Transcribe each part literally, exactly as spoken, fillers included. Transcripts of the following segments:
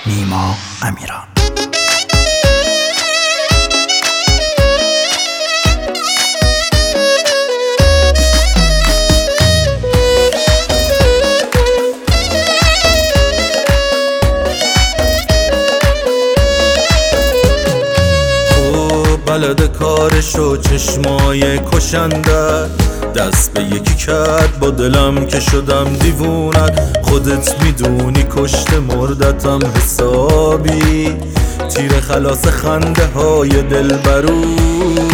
نیما امیران. بلد کارشو چشمای کشنده دست به یکی کرد با دلم که شدم دیوونت. خودت میدونی کشت مردتم حسابی تیر خلاص خنده های دلبرونت.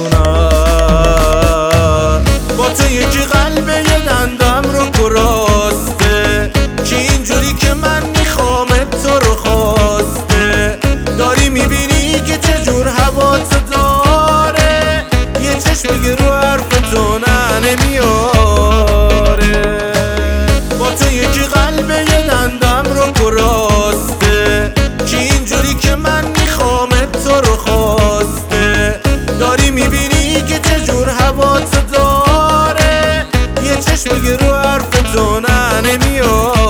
با تو یکی قلب یه دندم رو کراسته که اینجوری که من میخوامت تو رو خواسته. داری میبینی که چجور هوات داره یه چشم بگی رو حرف تو نه نمیاره. با تو یکی قلب یه دندم رو کراسته که اینجوری که من میخوامت تو رو خواسته. داری میبینی که چجور هوات داره یه چشم بگی رو حرف تو نه نمیاره.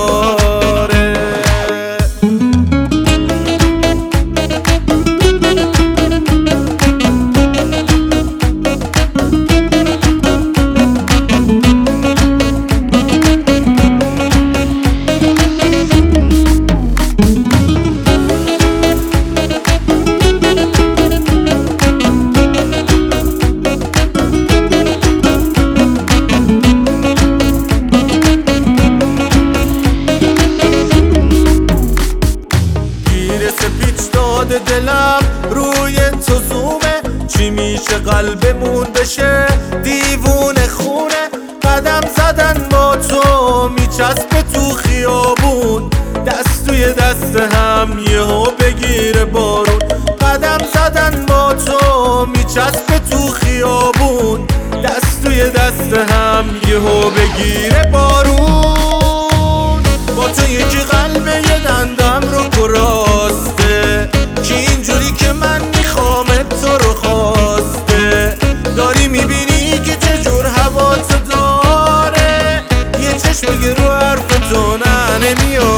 دلم روی تو زومه چی میشه قلبمون بشه دیوونه خونه. قدم زدن با تو میچسبه تو خیابون دست توی دست هم یهو بگیره بارون. قدم زدن با تو میچسبه تو خیابون دست توی دست هم یهو بگیره بارون. با تو یکی قلب یه دندم رو کراسته که اینجوری که من میخوامت تو رو خواسته. داری میبینی که چجور هوات داره یه چشم بگی رو حرف تو نه نمیاره.